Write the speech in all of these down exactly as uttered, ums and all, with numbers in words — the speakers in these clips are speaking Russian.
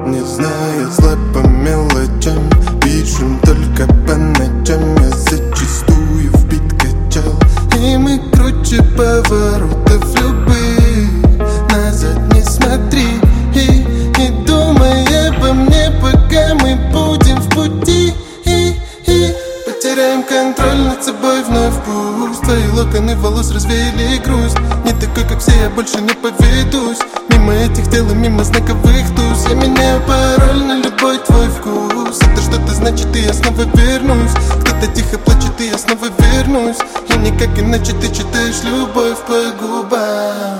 Не знаю зла по мелочам, пишем только по ночам. Я зачастую вбит качал, и мы круче поворотов любых. Назад не смотри и не думай обо мне, пока мы будем в пути. И, и потеряем контроль над собой вновь. Пусть твои локоны волос развеяли грусть. Не такой, как все, я больше не поведусь мимо этих дел и мимо знаковых туз. Я меняю пароль на любой твой вкус. Это что-то значит, и я снова вернусь. Кто-то тихо плачет, и я снова вернусь. И никак иначе ты читаешь любовь по губам.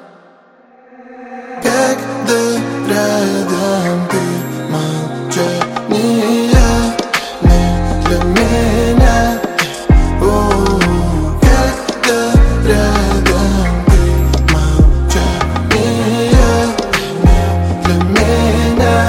Когда рядом ты, молчание не для меня. О, когда рядом ты, молчание не для меня.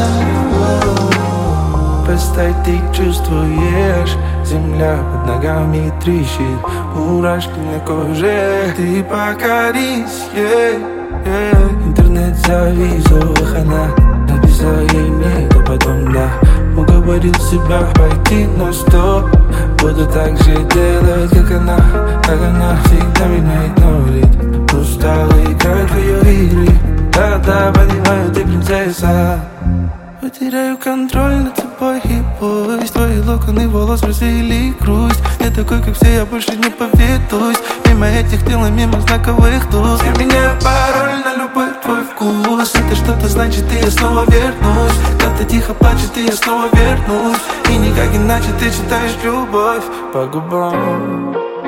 Представь, ты чувствуешь, земля под ногами трещит, мурашки на коже. Ты покорись, yeah, yeah. Интернет завис, ох, она написала ей нет, а потом да. Уговорил себя пойти, но стоп. Буду так же делать, как она, как она всегда меня игнорит. Устала играть в ее игры. Да-да, понимаю, ты принцесса. Потеряю контроль над собой, и пусть твои локоны волос развеяли грусть. Не такой, как все, я больше не поведусь мимо этих дел и мимо знаковых туз. Я меняю пароль на любой твой вкус. Это что-то значит, и я снова вернусь. Кто-то тихо плачет, и я снова вернусь. И никак иначе ты читаешь любовь по губам.